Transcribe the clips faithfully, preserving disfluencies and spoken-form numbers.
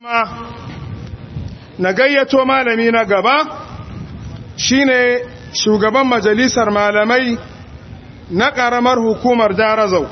na gayyato malami na gaba shine shugaban majalisar malamai na ƙaramar hukumar Darazau,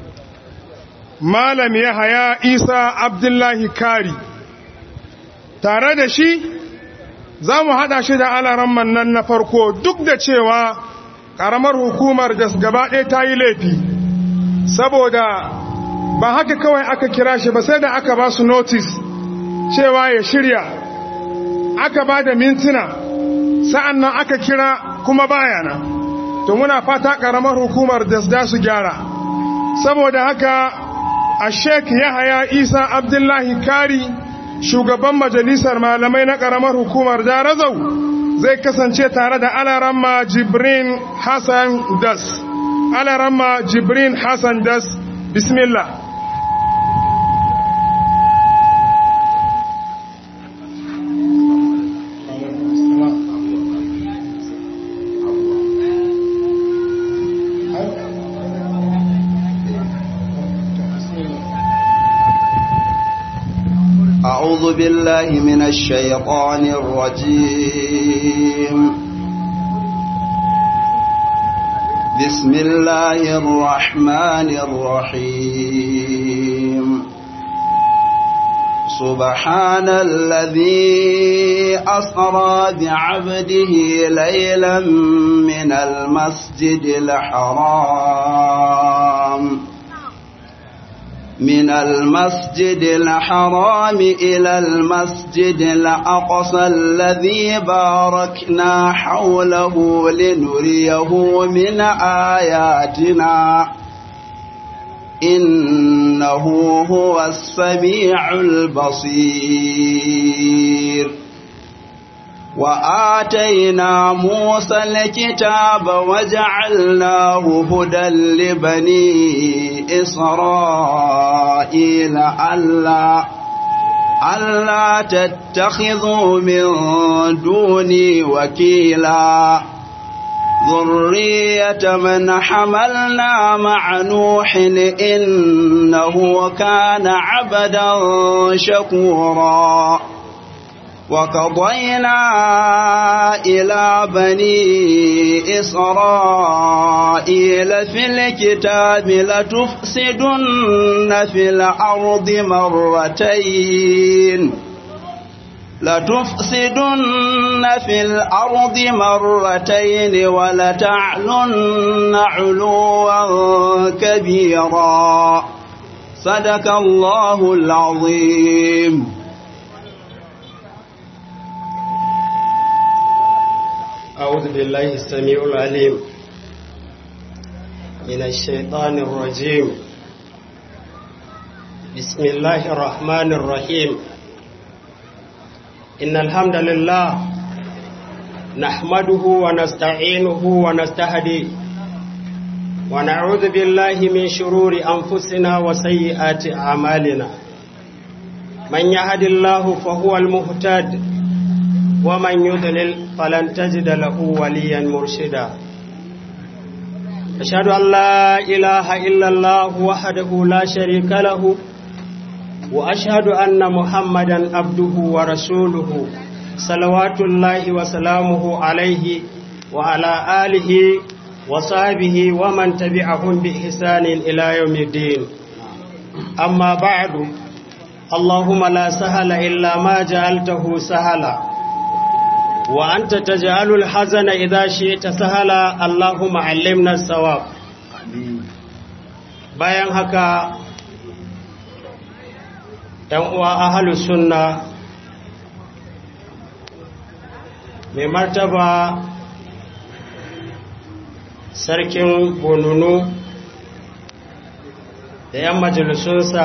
Malam Yahaya Isa Abdullahi Kari. Tare da shi za mu haɗa shi da alaramman nan na farko, duk da cewa ƙaramar hukumar da gaba ɗaya ta yi laifi, saboda ba haka kawai aka kira shi ba, sai da aka ba su notice cewa ya shirya, aka ba da mintuna, sa'an nan aka kira kuma bayana. To muna fata ƙaramar hukumar da za su gyara. Saboda haka a Sheikh Yahaya Isa Abdullahi Kari, shugaban majalisar malamai na ƙaramar hukumar Darazau, zai kasance tare da alaramma Jibrin Hassan Das. Alaramma Jibrin Hassan Das, bismillah. أعوذ بالله من الشيطان الرجيم. بسم الله الرحمن الرحيم. سبحان الذي أسرى بعبده ليلا من المسجد الحرام من المسجد الحرام إلى المسجد الأقصى الذي باركنا حوله لنريه من آياتنا إنه هو السميع البصير. وآتينا موسى الكتاب وجعلناه هدى لبني إسرائيل ألا ألا تتخذوا من دوني وكيلا ذرية من حملنا مع نوح إنه كان عبدا شكورا. وقضينا إلى بني إسرائيل في الكتاب لتفسدن في الأرض مرتين لتفسدن في الأرض مرتين ولتعلن علوا كبيرا. صدق الله العظيم. أعوذ بالله السميع العليم من الشيطان الرجيم. بسم الله الرحمن الرحيم. إن الحمد لله نحمده ونستعينه ونستهديه ونعوذ بالله من شرور أنفسنا وسيئات أعمالنا. من يهد الله فهو المهتد ومن يضلل فلن تجد له وليا مرشدا. أشهد أن لا إله إلا الله وحده لا شريك له وأشهد أن محمدا عبده ورسوله صلوات الله وسلامه عليه وعلى آله وصحبه ومن تبعهم بإحسان إلى يوم الدين. أما بعد، اللهم لا سهل إلا ما جعلته سهلا وأنت تجعل الحزن إذا شئت سهلا. اللهم علمنا الصواب. bayan haka ɗan uwa ahlus sunna, mai martaba sarkin Bununu da ‘yan majalisunsa,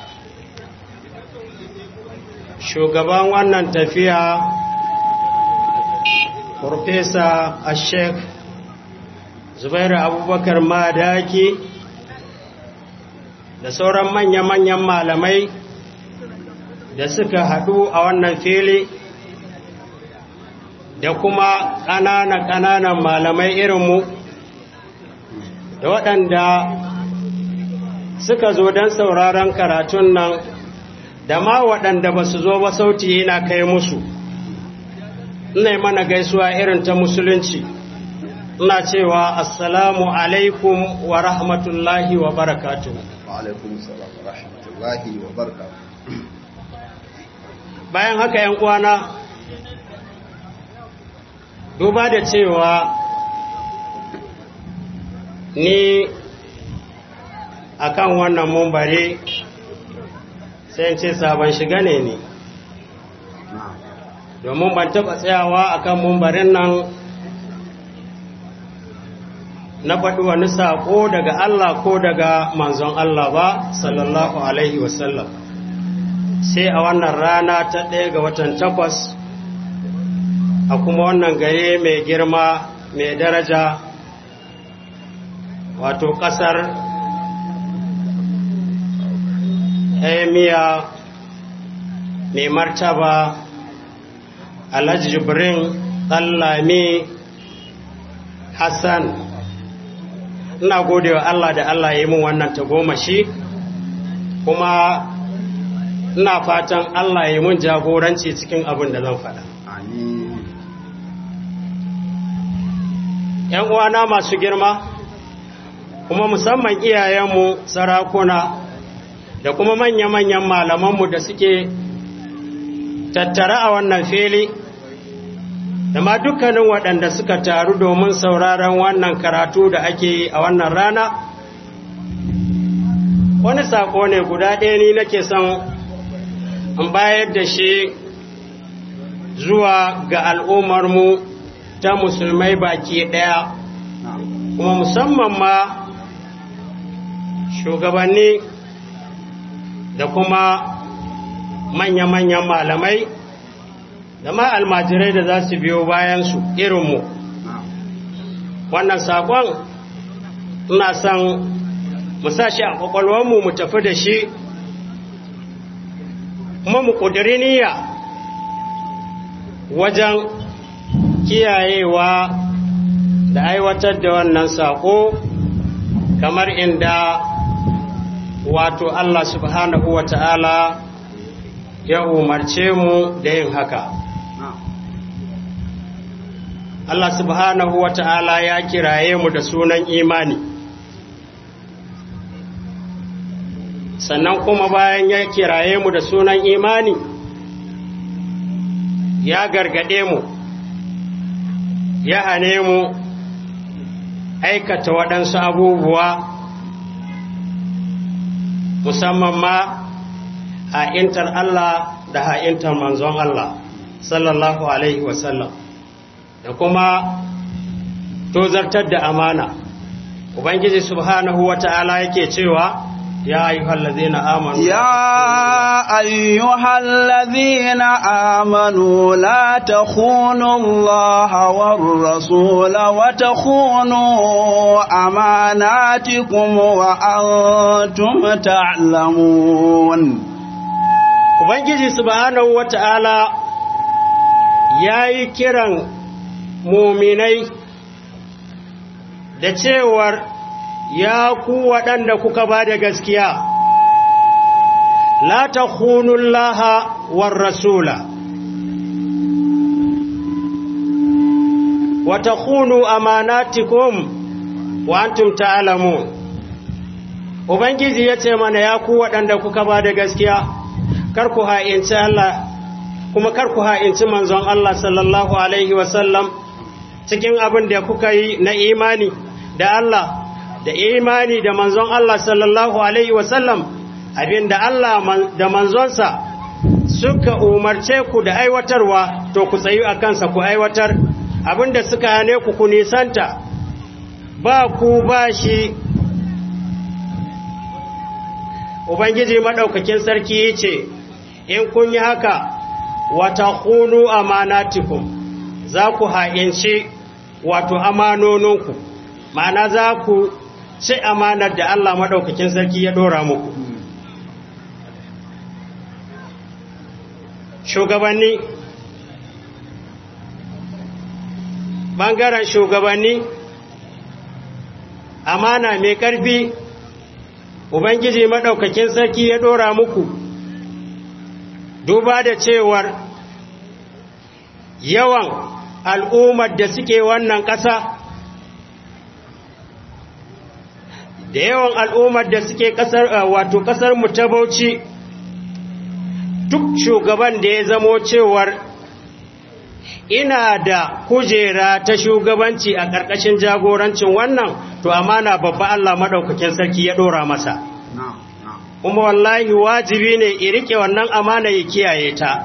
shugaban wannan tafiya Profesa Sheikh Zubairu Abubakar Madaki da sauran manya-manyan malamai da suka haɗu a wannan fili, da kuma ƙanana-ƙananan malamai irinmu da waɗanda suka zo don sauraron karatun nan da ma waɗanda ba su zo ba sauti yana kai musu. Ina mana gaisuwa irin ta musulunci, ina cewa assalamu alaikum wa rahmatullahi wa barakatuhu. Wa alaikum salam wa rahmatullahi wa barakatuhu. Bayan haka ‘yan uwana, duba da cewa ni akan wannan mumbari sai ce sabon shiga ne ni, domin ban taɓa tsayawa akan mumbarin nan na faɗi wani saƙo daga Allah ko daga manzon Allah ba sallallahu alaihi wasallam, sai a wannan rana ta ɗaya ga watan takwas a kuma wannan gare mai girma mai daraja, wato ƙasar emiya mai martaba Alhaji Jibrin Ɗanlami Hassan. Ina gode wa Allah da Allah ya yi min wannan tagomashi, kuma ina fatan Allah ya yi mun jagoranci cikin abin da zan faɗa. ‘Yan uwana masu girma, kuma musamman iyayenmu sarakuna da kuma manya-manyan malamanmu da suke tattara a wannan fili, da ma dukkanin waɗanda suka taru domin sauraron wannan karatu da ake yi a wannan rana. Wani saƙo ne guda ɗaya ni nake son in bayar da shi zuwa ga al'ummarmu ta musulmai baki ɗaya, kuma musamman ma shugabanni da kuma manya-manyan malamai da ma almajirai da za su biyo bayansu irinmu. Wannan saƙon ina son mu sa shi a ƙwaƙwalwarmu mu tafi da shi, kuma mu ƙudiri niyya wajen kiyayewa da aiwatar da wannan saƙo kamar inda wato Allah subhanahu wa ta'ala ya umarce mu da yin haka. Allah subhanahu wa ta'ala ya kiraye mu da sunan imani, sannan kuma bayan ya kiraye mu da sunan imani ya gargade mu, ya hane mu aikata waɗansu abubuwa, musamman ma ha'intar Allah da ha'intar manzon Allah sallallahu alaihi wasallam, da kuma tozartar da amana. Ubangiji subhanahu wa ta'ala yake cewa يا أيها الذين آمنوا يا أيها الذين آمنوا لا تخونوا الله والرسول وتخونوا أماناتكم وأنتم تعلمون. Ubangiji subhanahu wa ta'ala ya yi kiran muminai da cewar ya ku waɗanda kuka ba da gaskiya, la ta laha war rasula, wa ta khunu amanatikum wa antum ta'lamun. Ubangiji ya ce mana ya ku waɗanda kuka ba da gaskiya, kar ku ha'inci Allah, kuma kar ku ha'inci manzon Allah sallallahu Alaihi wasallam cikin abin da kuka yi na imani da Allah, da imani da manzon Allah sallallahu Alaihi wasallam, abinda Allah da manzonsa suka umarce ku da aiwatarwa, to ku tsayu a kansa ku aiwatar, abinda suka hane ku ku nisanta, ba ku ba shi. Ubangiji maɗaukakin sarki ce, in kun yi haka, wata hunu amanatikum, za ku ha'inci wato amanoninku, ma'ana za ku ci amanar da Allah maɗaukakin sarki ya ɗora muku. Shugabanni, ɓangaren shugabanni, amana mai ƙarfi, Ubangiji maɗaukakin sarki ya ɗora muku, duba da cewar yawan al'ummar da suke wannan ƙasa da yawan al'ummar da suke ƙasar wato ƙasar mu ta Bauchi, duk shugaban da ya zamo cewar ina da kujera ta shugabanci a ƙarƙashin jagorancin wannan, to amana babba Allah maɗaukakin sarki ya ɗora masa. Kuma wallahi wajibi ne i riƙe wannan amana ya kiyaye ta.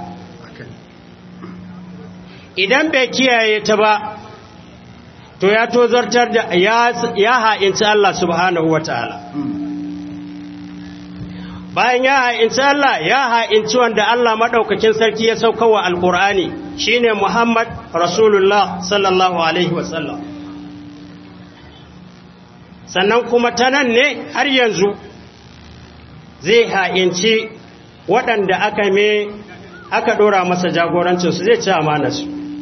Idan bai kiyaye ta ba, to ya tozartar da ya ha'inci Allah subhanahu wa ta'ala. Bayan ya ha'inci Allah, ya ha'inci wanda Allah maɗaukakin sarki ya saukawa Alƙur'ani, shi ne Muhammad Rasulullah sallallahu Alaihi wasallam. Sannan kuma ta nan ne har yanzu zai ha'inci waɗanda aka me aka ɗora masa jagorancinsu, zai ci amanarsu.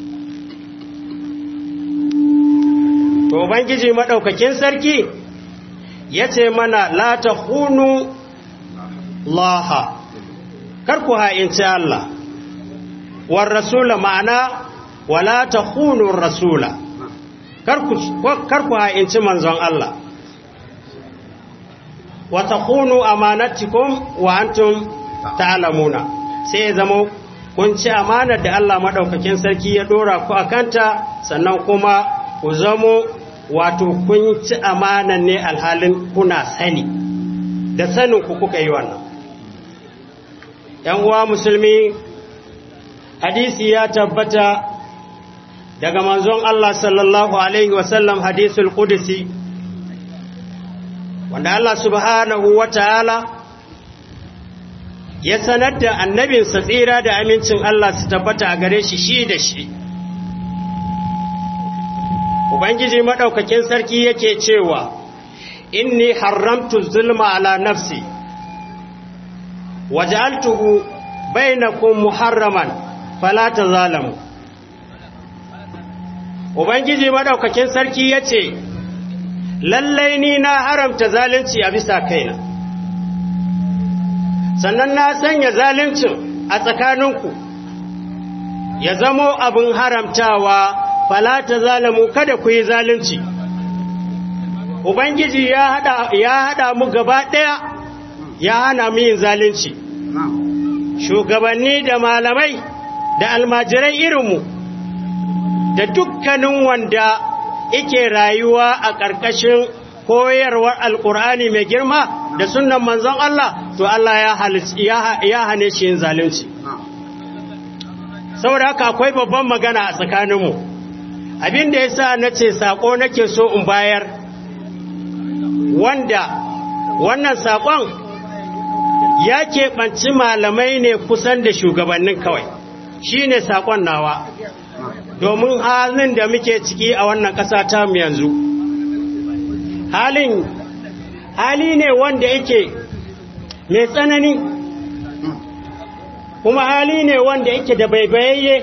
To, Ubangiji maɗaukakin sarki ya ce mana, La ta hunu Laha, kar ku ha'inci Allah, war rasula ma'ana, wala ta hunu rasula, kar ku ha'inci manzon Allah, wata hunu amanatikum wa antum ta'lamuna, sai ya zama kun ci amanar da Allah maɗaukakin sarki ya ɗora ku a kanta, sannan kuma ku zamo wato kun ci amanar ne alhalin kuna sani, da sanin ku kuka yi wannan. ‘Yan uwa musulmi, hadisi ya tabbata daga manzon Allah sallallahu Alaihi wasallam, hadisul Qudsi, wanda Allah subhanahu wa ta'ala ya sanar da annabinsa tsira da amincin Allah su tabbata a gare shi shi da shi. Ubangiji maɗaukakin sarki yake cewa, Inni haramtu zulma ala nafsi, waj'altuhu bainakum muharraman fala tazalamu. Ubangiji maɗaukakin sarki yace, lallai ni na haramta zalunci a bisa kaina, sannan na sanya zaluncin a tsakaninku ya zamo abin haramtawa, fala tazalamu, kada ku yi zalunci. Ubangiji ya hada ya hada mu gaba daya, ya hana mu yin zalunci. Shugabanni da malamai da almajirai irinmu da dukkanin wanda yake rayuwa a ƙarƙashin koyarwar Alƙur'ani mai girma da sunnan manzon Allah, to Allah ya ya hane shi yin zalunci. Saboda haka akwai babban magana a tsakaninmu. Abin da yasa nace sako nake so in bayar, wanda wannan sakon ya keɓanci malamai ne kusan da shugabannin kawai, shi ne sakon nawa, domin halin da muke ciki a wannan ƙasa ta mu yanzu. Halin hali ne wanda yake mai tsanani, kuma hali ne wanda yake da baibayayye.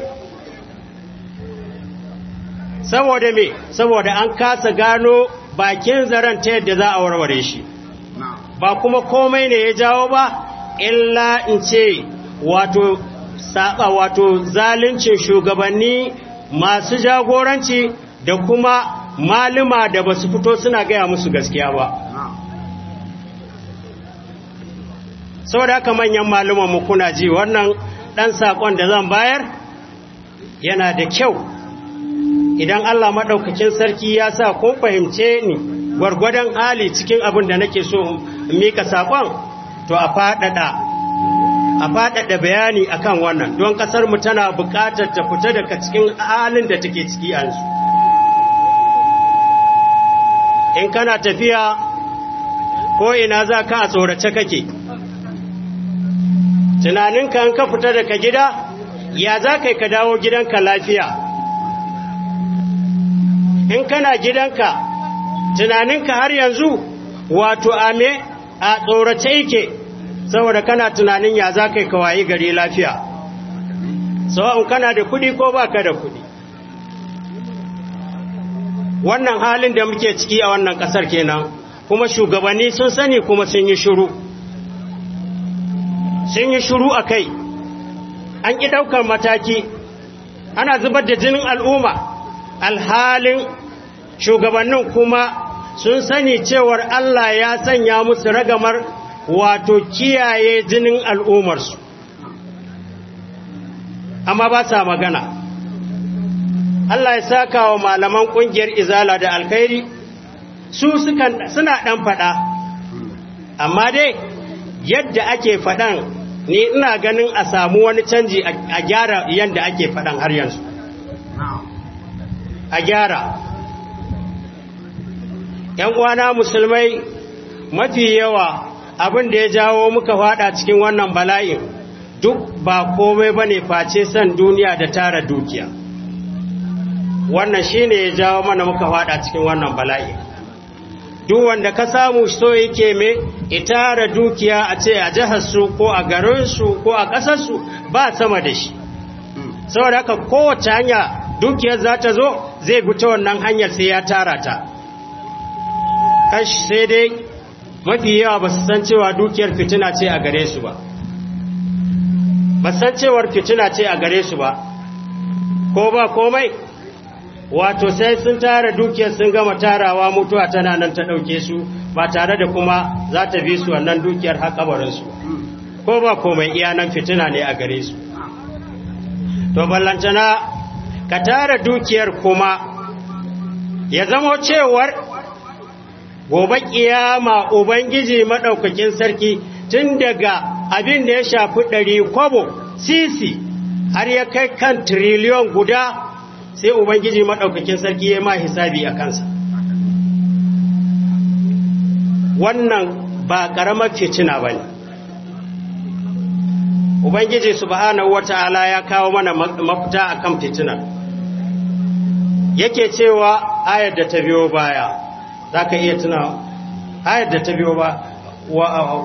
Saboda me? Saboda an kasa gano bakin zaren ta yadda za a warware shi. Ba kuma komai ne ya jawo ba, illa in ce wato saba wato zaluncin shugabanni masu jagoranci da kuma maluma da basu fito suna gaya musu gaskiya ba. Saboda haka manyan maluman mu kuna ji, wannan dan sakon da zan bayar yana da kyau. Idan Allah maɗaukakin sarki ya sa kun fahimce ni gwargwadon hali cikin abin da nake so in mika saƙon, to a faɗaɗa a faɗaɗa bayani akan wannan, don ƙasar mu tana buƙatar ta fita daga cikin halin da take ciki yanzu. In kana tafiya ko ina za ka a tsorace kake, tunaninka in ka fita daga gida ya za ka ka dawo gidanka lafiya. In kana gidanka tunaninka har yanzu wato ame a tsorace yake, saboda kana tunanin ya za kai kawai gari lafiya, sawa'un kana da kudi ko baka da kudi. Wannan halin da muke ciki a wannan kasar kenan, kuma shugabanni sun sani kuma sun yi shiru sun yi shiru akai. an ƙi ɗaukar mataki, ana zubar da jinin al'umma, alhalin shugabannin kuma sun sani cewar Allah ya sanya musu ragamar wato kiyaye jinin al'ummarsu, amma ba sa magana. Allah ya saka wa malaman ƙungiyar izala da alkhairi, su suna ɗan faɗa, amma dai yadda ake faɗan ni ina ganin a samu wani canji a gyara yadda ake faɗan har yanzu, a gyara. ‘Yan uwana musulmai, mafi yawa abin da ya jawo muka faɗa cikin wannan bala'in duk ba komai ba ne face san duniya da tara dukiya. Wannan shi ne ya jawo mana muka faɗa cikin wannan bala'in. Duk wanda ka samu so yake me itara dukiya a ce a jiharsu ko a garinsu ko a ƙasarsu ba sama da shi. Saboda haka kowace hanya dukiyar za ta zo zai bi ta wannan hanyar sai ya tara ta. Kashi sai dai mafi yawa ba su san cewa dukiyar fitina ce a gare su ba. Ba san cewar fitina ce a gare su ba. Ko ba komai, wato sai sun tara dukiyar sun gama tarawa mutuwa tana nan ta ɗauke su ba tare da kuma za ta bi su wannan dukiyar haƙabarinsu. Ko ba komai iya nan fitina ne a gare su. To ballantana ka tara dukiyar kuma ya zama cewar gobe kiyama Ubangiji maɗaukakin sarki tun daga abin da ya shafi ɗari kwabo sisi har ya kai kan tiriliyon guda sai Ubangiji maɗaukakin sarki ya ma hisabi a kansa. Wannan ba ƙaramar fitina ba ne. Ubangiji subhanahu wata'ala ya kawo mana mafita a kan fitinar. Yake cewa ayar da ta biyo baya, za ka iya tuna ayar da ta biyo ba wa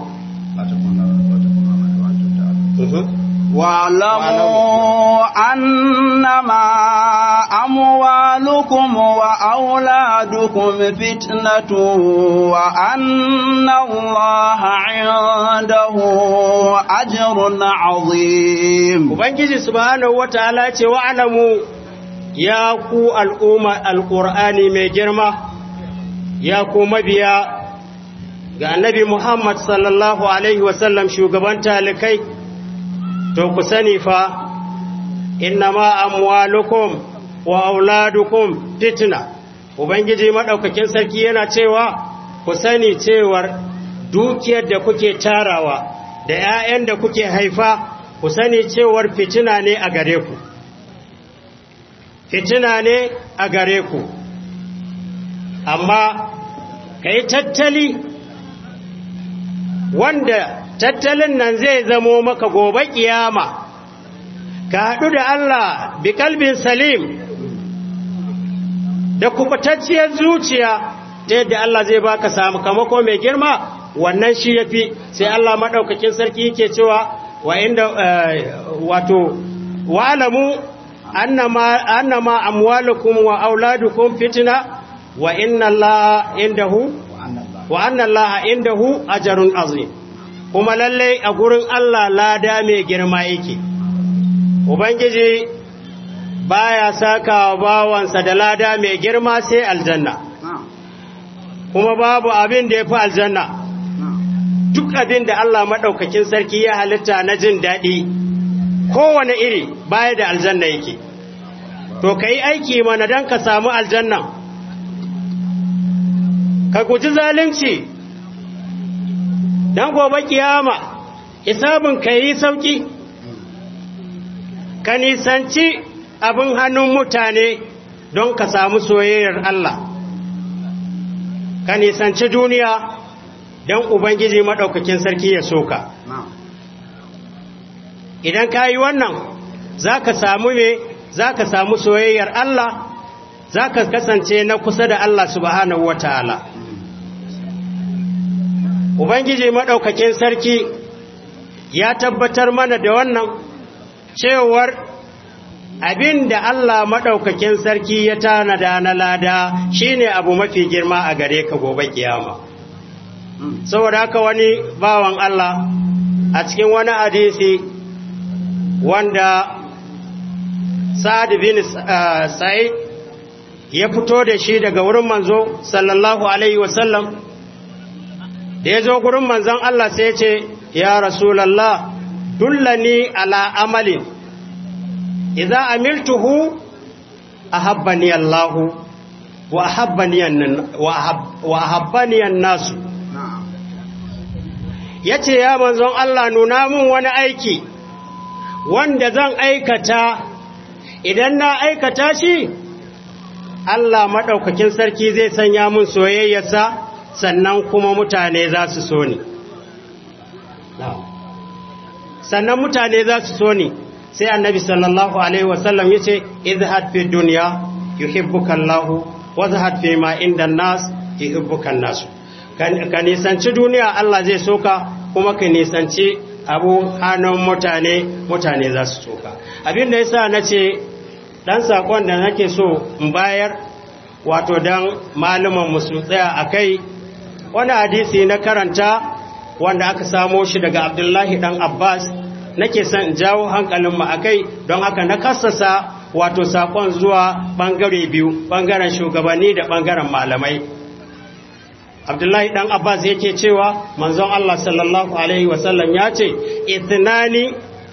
واعلموا أنما أموالكم وأولادكم فتنة وأن الله عنده أجر عظيم. وبنجي سبحانه وتعالى واعلموا يا كو الأمة القرآن مجرمة يا كو مبيا ga annabi Muhammad sallallahu alaihi wasallam shugaban talikai, to ku sani fa innama amwalukum wa auladukum fitna. Ubangiji madaukakin sarki yana cewa ku sani cewar dukiyar da kuke tarawa da ƴaƴan da kuke haifa ku sani cewar fitina ne a gare ku, fitina ne a gare ku, amma kai tattali wanda tattalin nan zai zamo maka gobe kiyama ka haɗu da Allah bi kalbin salim da kubutacciyar zuciya ta yadda Allah zai baka sakamako mai girma. Wannan shi yafi. Sai Allah madaukakin sarki yake cewa wa inda wato wa'lamu annama annama amwalukum wa auladukum fitna wa inna Allaha indahu wa anna Allah indahu ajrun azim. Kuma lalle a gurin Allah lada mai girma yake. Ubangiji baya saka wa bawansa da lada mai girma sai aljanna, kuma babu abin da yafi aljanna. Duk abin da Allah madaukakin sarki ya halitta na jin daɗi kowane iri baya da aljanna yake. To kai aiki mana dan ka samu aljanna, ka guji zalunci dan gobe kiyama hisabin ka yi sauki, ka nisanci abin hannun mutane don ka samu soyayyar Allah, ka nisanci duniya don Ubangiji maɗaukakin sarki ya soka. Idan ka yi wannan za ka samu me za ka samu soyayyar Allah, za ka kasance na kusa da Allah subhanahu wa ta'ala. Ubangiji maɗaukakin sarki ya tabbatar mana da wannan cewar abin da Allah maɗaukakin sarki ya tanada na lada shine abu mafi girma a gare ka gobe kiyama. Saboda haka wani bawan Allah a cikin wani hadisi wanda Sa'ad bin Sa'id ya fito da shi daga wurin manzo sallallahu alaihi wasallam. Da ya zo gurin manzon Allah sai ya ce, ya Rasulallah, dullani ala amalin, idza amiltuhu ahabbani Allahu wa ahabbani an-nasu. Yace ya manzon Allah, nuna mun wani aiki wanda zan aikata, idan na aikata shi Allah madaukakin sarki zai sanya mun soyayyarsa, sannan kuma mutane za su so ni. Sannan mutane za su so ni. Sai annabi sallallahu alaihi wasallam yace, izhad fi dunya yuhibbuka Allahu wa zahad fi ma inda nas yuhibbuka an-nas. Ka nisanci duniya, Allah zai soka, kuma ka nisanci abu hannun mutane, mutane za su soka. Abin da yasa nace dan sakon da nake so in bayar, wato dan malaman mu su tsaya akai, wani hadisi na karanta wanda aka samo shi daga Abdullahi dan Abbas, nake son in jawo hankalin mu akai, don haka na kassasa wato sakon zuwa bangare biyu, bangaren shugabanni da bangaren malamai. Abdullahi dan Abbas yake cewa manzon Allah sallallahu alaihi wasallam ya ce, ithnani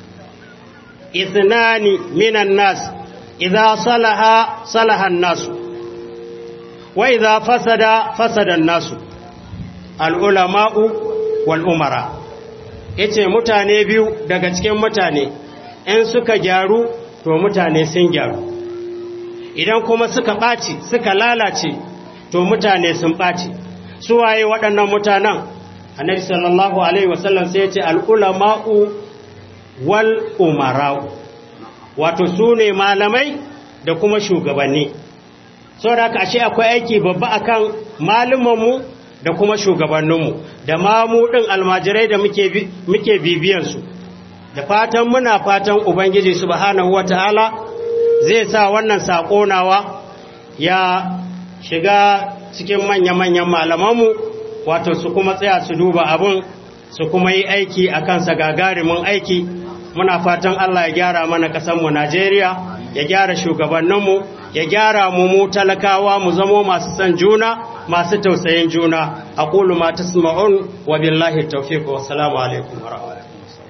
ithnani minan nas idza salaha salaha an-nas wa idza fasada fasada an-nas, al-ulama'u wal umara. Yace mutane biyu daga cikin mutane in suka gyaru to mutane sun gyaru, idan kuma suka ɓaci suka lalace to mutane sun ɓaci. Su waye waɗannan mutanen? Annabi sallallahu alaihi wasallam sai ya ce al-ulama'u wal umara'u, wato su ne malamai da kuma shugabanni. Saboda haka ashe akwai aiki babba akan malumanmu da kuma shugabanninmu da mamu ɗin almajirai da muke muke bibiyansu. Da fatan muna fatan Ubangiji subhanahu wataala zai sa wannan sako nawa ya shiga cikin manya-manyan malamanmu, wato su kuma tsaya su duba abun, su kuma yi aiki a kansa gagarumin aiki. Muna fatan Allah ya gyara mana ƙasarmu Najeriya, ya gyara shugabanninmu, ya gyara mu mu talakawa, mu zamo masu san juna, masu tausayin juna. Aqulu ma tasma'un wa billahi tawfiq wa assalamu alaikum wa rahmatullahi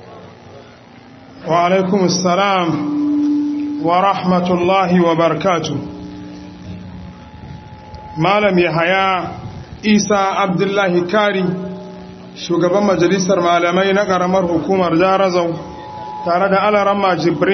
wa alaikum assalam wa rahmatullahi wa barakatuh. Malam Yahaya Isa Abdullahi Kari, shugaban majalisar malamai na ƙaramar hukumar Jarazau, tare da Alaramma Jibril